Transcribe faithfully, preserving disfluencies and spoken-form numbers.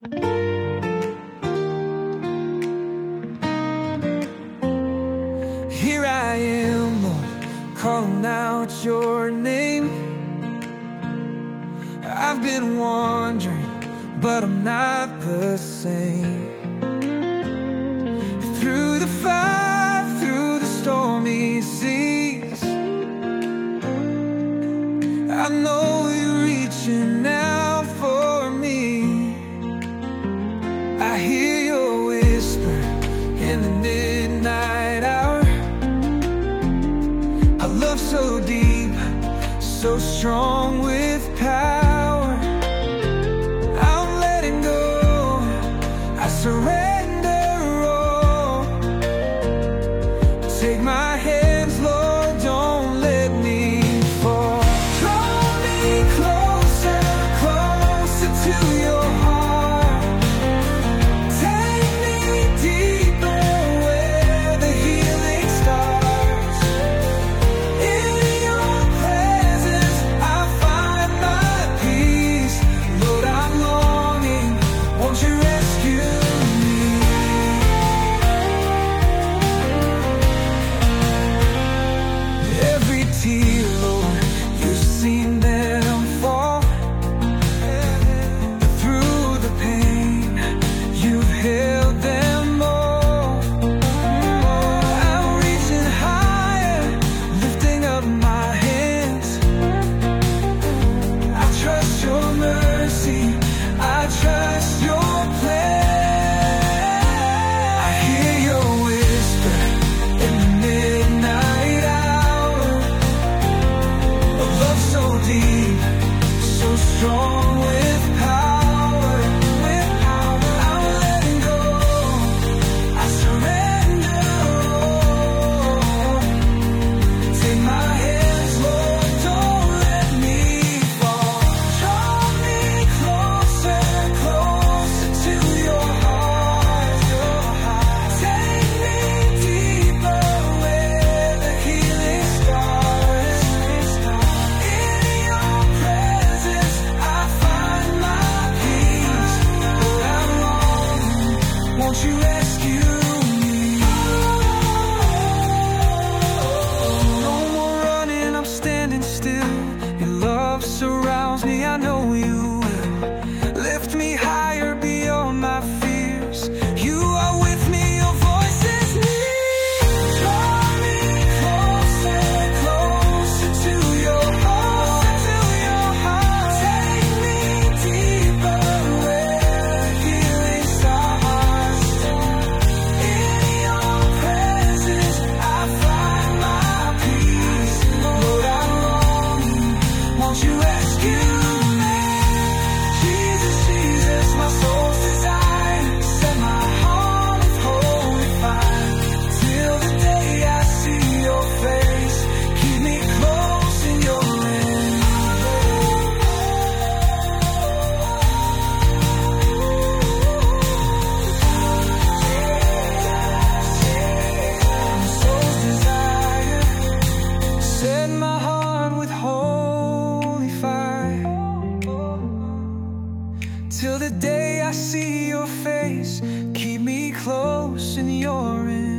Here I am, Lord, calling out your name. I've been wandering, but I'm not the same. Through the fire, through the stormy seas, I know you're reaching out for me. I hear your whisper in the midnight hour, a love so deep, so strong with power. I'm letting go, I surrender all. Take my hands, Lord, don't let me fall. Draw me closer, closer to your heart. Take me deeper where the healing starts. In your presence I find my peace. Lord, I'm longing, won't you rescue me? Every tear, Lord, you've seen them fall. Through the pain, you've held them all. I'm reaching higher, lifting up my hands. I trust your mercy, I trust your plan. I hear your whisper in the midnight hour, a love so deep, so strong with power. With power, I'm letting go, I surrender all. Take my hands, Lord, don't let me fall. Draw me closer, closer to your heart. Your heart. Take me deeper where the healing starts. In your presence I find my peace. Lord, I'm longing, won't you rescue me? No more running, I'm standing still. Your love surrounds me, I know you will. Lift me higher beyond my fears. You are with me, your voice is near. Draw me closer, closer to your heart. To your heart. Take me deeper where healing starts. In your presence I find my peace. Lord, I'm longing, won't you rescue me? Jesus, Jesus, my soul's desire. Set my heart with holy fire. Till the day I see your face, keep me close in your My soul's desire. Set my heart with holy fire. Till the day I see your face, keep me close in your embrace.